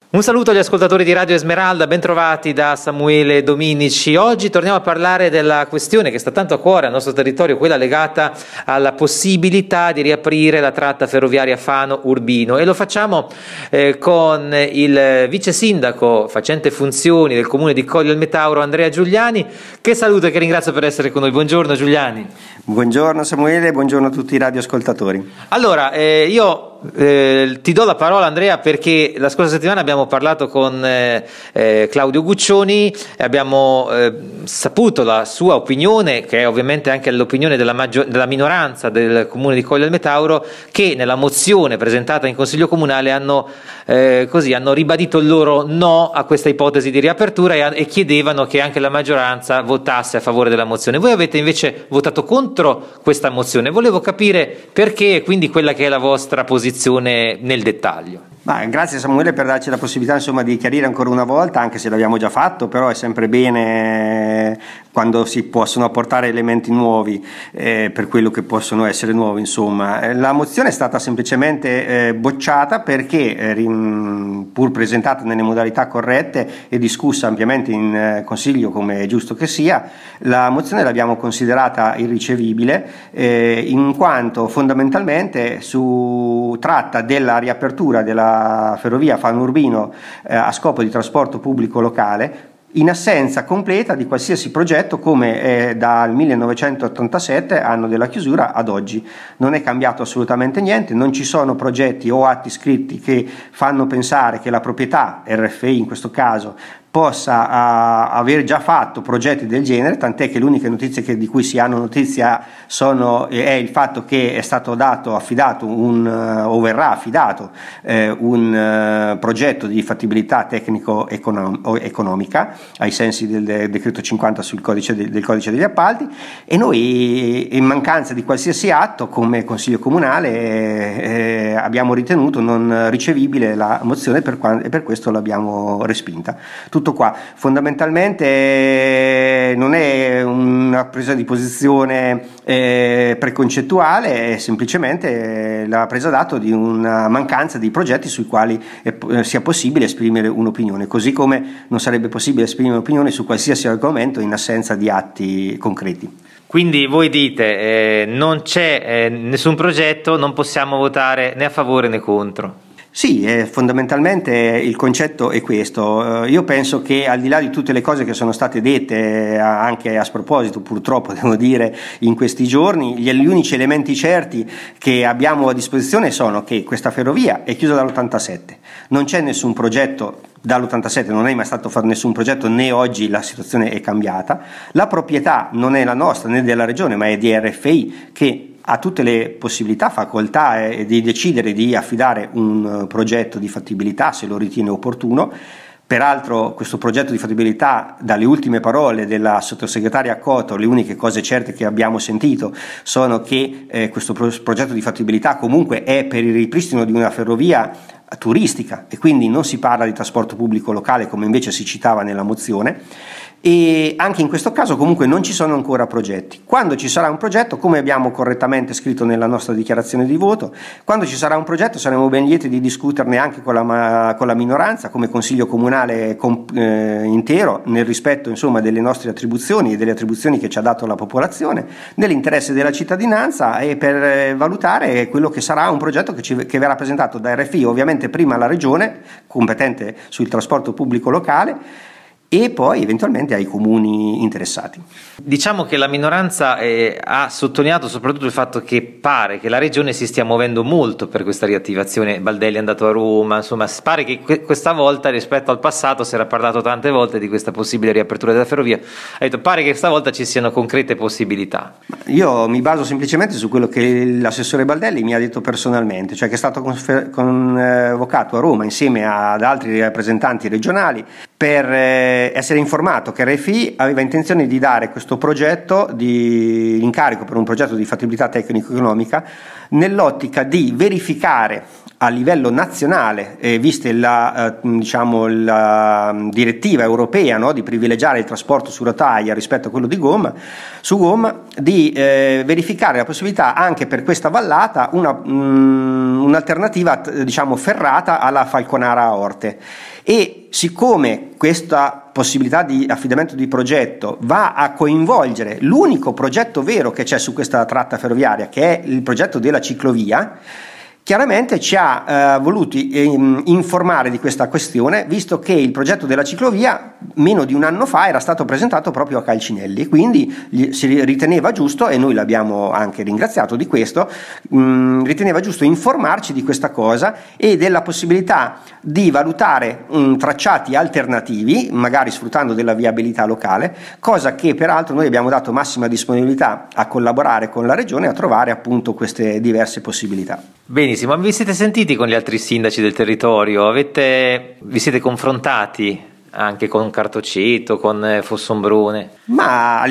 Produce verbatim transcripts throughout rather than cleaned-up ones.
Un saluto agli ascoltatori di Radio Esmeralda, bentrovati da Samuele Dominici. Oggi torniamo a parlare della questione che sta tanto a cuore al nostro territorio, quella legata alla possibilità di riaprire la tratta ferroviaria Fano-Urbino, e lo facciamo eh, con il vice sindaco facente funzioni del comune di Colle al Metauro, Andrea Giuliani, che saluto e che ringrazio per essere con noi. Buongiorno Giuliani. Buongiorno Samuele, buongiorno a tutti i radioascoltatori. Allora, eh, io Eh, ti do la parola Andrea, perché la scorsa settimana abbiamo parlato con eh, eh, Claudio Guccioni e abbiamo eh, saputo la sua opinione, che è ovviamente anche l'opinione della, maggio- della minoranza del comune di Colle al Metauro, che nella mozione presentata in consiglio comunale hanno, eh, così, hanno ribadito il loro no a questa ipotesi di riapertura e, e chiedevano che anche la maggioranza votasse a favore della mozione. Voi avete invece votato contro questa mozione. Volevo capire perché, e quindi quella che è la vostra posizione nel dettaglio. Ma, grazie Samuele per darci la possibilità insomma di chiarire ancora una volta, anche se l'abbiamo già fatto, però è sempre bene quando si possono apportare elementi nuovi eh, per quello che possono essere nuovi. Insomma, la mozione è stata semplicemente eh, bocciata perché eh, pur presentata nelle modalità corrette e discussa ampiamente in eh, consiglio, come è giusto che sia, la mozione l'abbiamo considerata irricevibile eh, in quanto fondamentalmente su tratta della riapertura della ferrovia Fano-Urbino eh, a scopo di trasporto pubblico locale, in assenza completa di qualsiasi progetto, come è dal millenovecentottantasette, anno della chiusura, ad oggi. Non è cambiato assolutamente niente, non ci sono progetti o atti scritti che fanno pensare che la proprietà, R F I in questo caso, possa uh, aver già fatto progetti del genere, tant'è che l'unica notizia che, di cui si hanno notizia sono, eh, è il fatto che è stato dato, affidato un, uh, o verrà affidato eh, un uh, progetto di fattibilità tecnico-economica ai sensi del, del decreto cinquanta sul codice de, del codice degli appalti, e noi, in mancanza di qualsiasi atto, come consiglio comunale eh, abbiamo ritenuto non ricevibile la mozione per quando, e per questo l'abbiamo respinta. Tutto qua. Fondamentalmente non è una presa di posizione eh, preconcettuale, è semplicemente la presa d'atto di una mancanza di progetti sui quali è, sia possibile esprimere un'opinione, così come non sarebbe possibile esprimere un'opinione su qualsiasi argomento in assenza di atti concreti. Quindi voi dite eh, non c'è eh, nessun progetto, non possiamo votare né a favore né contro. Sì, eh, fondamentalmente il concetto è questo. Io penso che al di là di tutte le cose che sono state dette, anche a sproposito purtroppo devo dire in questi giorni, gli, gli unici elementi certi che abbiamo a disposizione sono che questa ferrovia è chiusa dall'ottantasette, non c'è nessun progetto dall'ottantasette, non è mai stato fatto nessun progetto, né oggi la situazione è cambiata, la proprietà non è la nostra né della regione ma è di R F I, che ha tutte le possibilità, facoltà eh, di decidere di affidare un uh, progetto di fattibilità se lo ritiene opportuno. Peraltro questo progetto di fattibilità, dalle ultime parole della sottosegretaria Coto, le uniche cose certe che abbiamo sentito sono che eh, questo pro- progetto di fattibilità comunque è per il ripristino di una ferrovia turistica e quindi non si parla di trasporto pubblico locale come invece si citava nella mozione. E anche in questo caso comunque non ci sono ancora progetti. Quando ci sarà un progetto, come abbiamo correttamente scritto nella nostra dichiarazione di voto, quando ci sarà un progetto saremo ben lieti di discuterne anche con la, con la minoranza, come consiglio comunale comp, eh, intero, nel rispetto insomma delle nostre attribuzioni e delle attribuzioni che ci ha dato la popolazione, nell'interesse della cittadinanza, e per eh, valutare quello che sarà un progetto che, ci, che verrà presentato da R F I, ovviamente prima alla regione competente sul trasporto pubblico locale, e poi eventualmente ai comuni interessati. Diciamo che la minoranza eh, ha sottolineato soprattutto il fatto che pare che la regione si stia muovendo molto per questa riattivazione. Baldelli è andato a Roma, insomma pare che que- questa volta rispetto al passato si era parlato tante volte di questa possibile riapertura della ferrovia, ha detto pare che stavolta ci siano concrete possibilità. Io mi baso semplicemente su quello che l'assessore Baldelli mi ha detto personalmente, cioè che è stato confer- convocato a Roma insieme ad altri rappresentanti regionali per eh, essere informato che R F I aveva intenzione di dare questo progetto di incarico per un progetto di fattibilità tecnico-economica nell'ottica di verificare a livello nazionale, eh, viste la, eh, diciamo, la direttiva europea, no, di privilegiare il trasporto su rotaia rispetto a quello di gomma, su gomma, di eh, verificare la possibilità anche per questa vallata una, mh, un'alternativa diciamo ferrata alla Falconara a Orte. E siccome questa possibilità di affidamento di progetto va a coinvolgere l'unico progetto vero che c'è su questa tratta ferroviaria, che è il progetto della ciclovia, chiaramente ci ha eh, voluti eh, informare di questa questione, visto che il progetto della ciclovia meno di un anno fa era stato presentato proprio a Calcinelli, quindi gli, si riteneva giusto, e noi l'abbiamo anche ringraziato di questo, mh, riteneva giusto informarci di questa cosa e della possibilità di valutare mh, tracciati alternativi, magari sfruttando della viabilità locale, cosa che peraltro noi abbiamo dato massima disponibilità a collaborare con la regione a trovare appunto queste diverse possibilità. Benissimo, ma vi siete sentiti con gli altri sindaci del territorio? Avete, vi siete confrontati anche con Cartoceto, con Fossombrone? Ma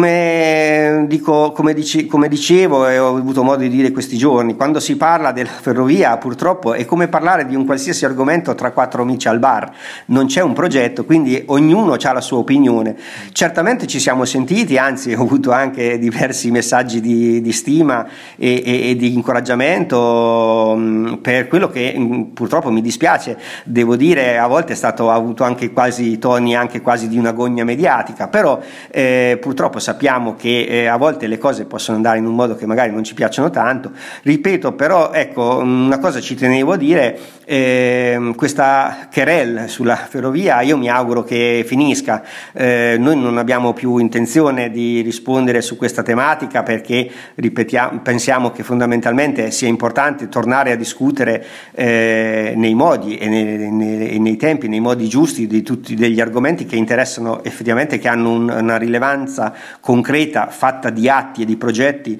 come, dico, come, dice, come dicevo e ho avuto modo di dire questi giorni, quando si parla della ferrovia purtroppo è come parlare di un qualsiasi argomento tra quattro amici al bar, non c'è un progetto, quindi ognuno ha la sua opinione. Certamente ci siamo sentiti, anzi ho avuto anche diversi messaggi di, di stima e, e, e di incoraggiamento mh, per quello che mh, purtroppo mi dispiace, devo dire, a volte è stato ha avuto anche quasi toni anche quasi di una gogna mediatica, però Eh, purtroppo sappiamo che eh, a volte le cose possono andare in un modo che magari non ci piacciono tanto, ripeto, però ecco, una cosa ci tenevo a dire, eh, questa querelle sulla ferrovia io mi auguro che finisca, eh, noi non abbiamo più intenzione di rispondere su questa tematica perché ripetiamo, pensiamo che fondamentalmente sia importante tornare a discutere eh, nei modi e nei, nei, nei tempi, nei modi giusti di tutti degli argomenti che interessano effettivamente, che hanno un, una rilevanza concreta fatta di atti e di progetti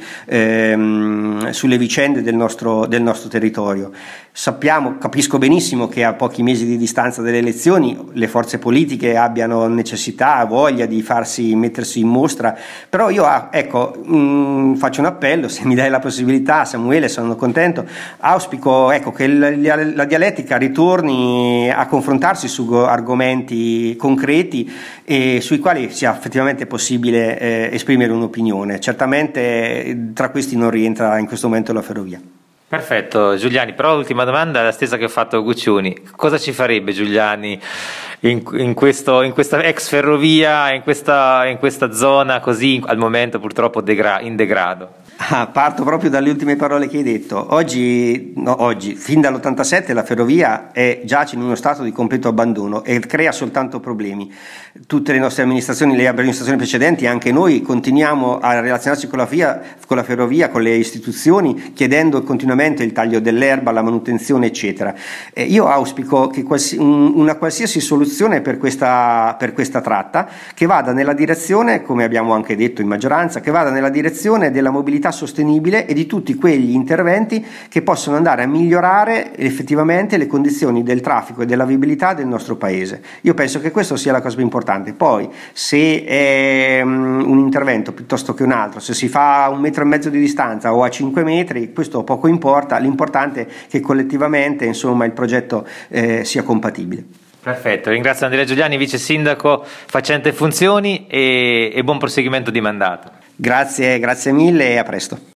ehm, sulle vicende del nostro, del nostro territorio. Sappiamo, capisco benissimo che a pochi mesi di distanza delle elezioni le forze politiche abbiano necessità, voglia di farsi mettersi in mostra, però io ecco, mh, faccio un appello, se mi dai la possibilità, Samuele, sono contento, auspico ecco, che la, la dialettica ritorni a confrontarsi su argomenti concreti e sui quali sia effettivamente possibile eh, esprimere un'opinione. Certamente tra questi non rientra in questo momento la ferrovia. Perfetto, Giuliani, però l'ultima domanda è la stessa che ho fatto a Guccioni. Cosa ci farebbe Giuliani in, in, questo, in questa ex ferrovia, in questa, in questa zona così al momento purtroppo degra- in degrado? Ah, parto proprio dalle ultime parole che hai detto. Oggi, no, oggi, fin dall'ottantasette la ferrovia è, giace in uno stato di completo abbandono e crea soltanto problemi. Tutte le nostre amministrazioni, le amministrazioni precedenti, anche noi continuiamo a relazionarci con la, via, con la ferrovia, con le istituzioni, chiedendo continuamente il taglio dell'erba, la manutenzione, eccetera. Eh, io auspico che quals- un, una qualsiasi soluzione per questa, per questa tratta che vada nella direzione, come abbiamo anche detto in maggioranza, che vada nella direzione della mobilità sostenibile e di tutti quegli interventi che possono andare a migliorare effettivamente le condizioni del traffico e della viabilità del nostro paese. Io penso che questo sia la cosa più importante. Poi se è um, un intervento piuttosto che un altro, se si fa a un metro e mezzo di distanza o a cinque metri, questo poco importa, l'importante è che collettivamente insomma il progetto eh, sia compatibile. Perfetto, ringrazio Andrea Giuliani, vice sindaco facente funzioni, e, e buon proseguimento di mandato. Grazie, grazie mille e a presto.